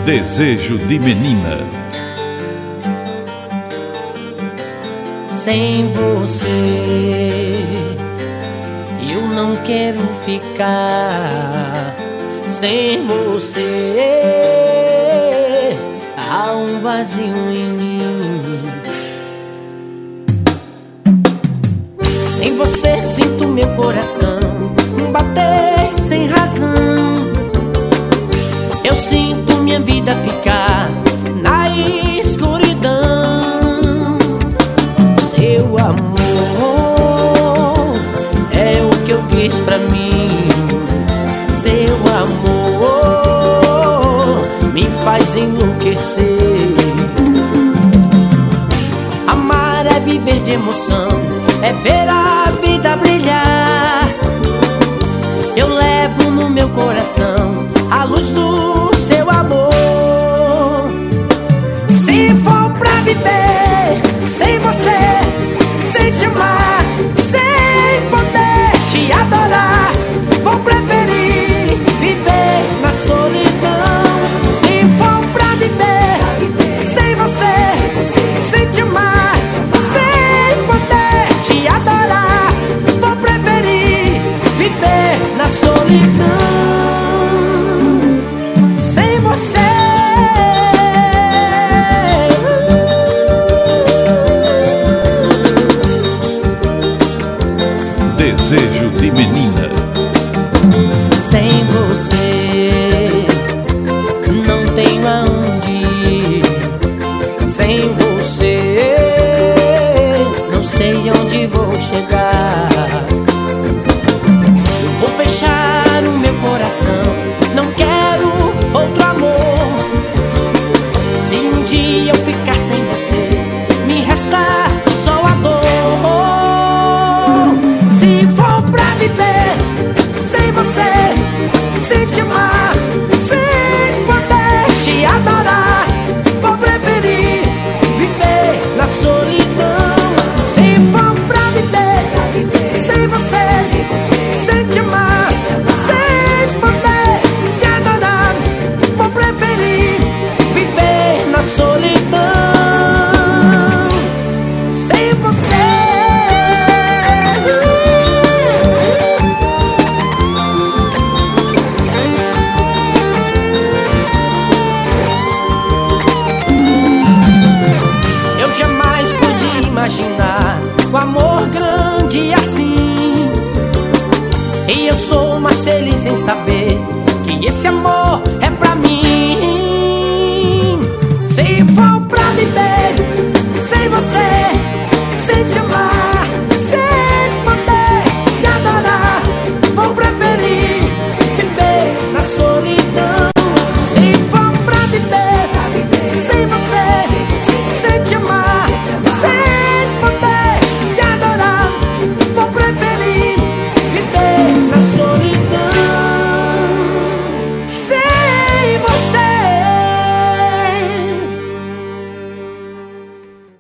Desejo de menina. Sem você eu não quero ficar. Sem você há um vazio em mim. Sem você sinto meu coração bater sem razão. Eu sinto minha vida ficar na escuridão. Seu amor é o que eu quis pra mim. Seu amor me faz enlouquecer. Amar é viver de emoção, é ver a vida brilhar. Eu levo no meu coração a luz do seu amor. Se for pra viver sem você, sem te amar, sem poder te adorar, vou preferir viver na solidão. Se for pra viver sem você, sem te amar, sem poder te adorar, vou preferir viver na solidão. Sem você. Desejo de menina. Sem você não tenho aonde ir. Sem você não sei onde vou chegar. Eu vou fechar o meu coração, não quero outro amor. Se um dia eu ficar sem você, me resta só a dor. Se for pra viver sem você, sem te amar, sem poder te adorar, vou preferir viver na solidão. Se for pra viver sem você, sem te amar, sem poder te adorar, vou preferir viver na solidão. Sem você. Eu jamais pude imaginar um amor grande assim. E eu sou mais feliz em saber que esse amor é pra mim. Se for pra viver sem você, sem te amar, sem poder te adorar, vou preferir viver na solidão.